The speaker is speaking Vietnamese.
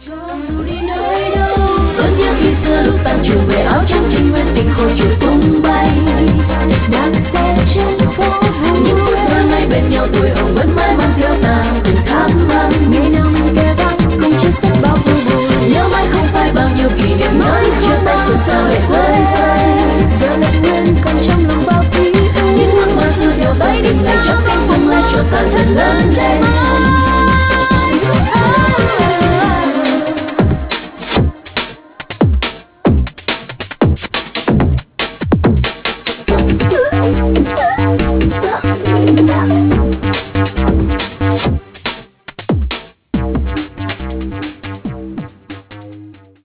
Cho dù đi nơi đâu vẫn nhớ khi xưa lúc tan trường về áo trắng trinh nguyên tình khôi chiều tung bay đạp xe trên phố vui những phút thơ ngày bên nhau tuổi hồng vẫn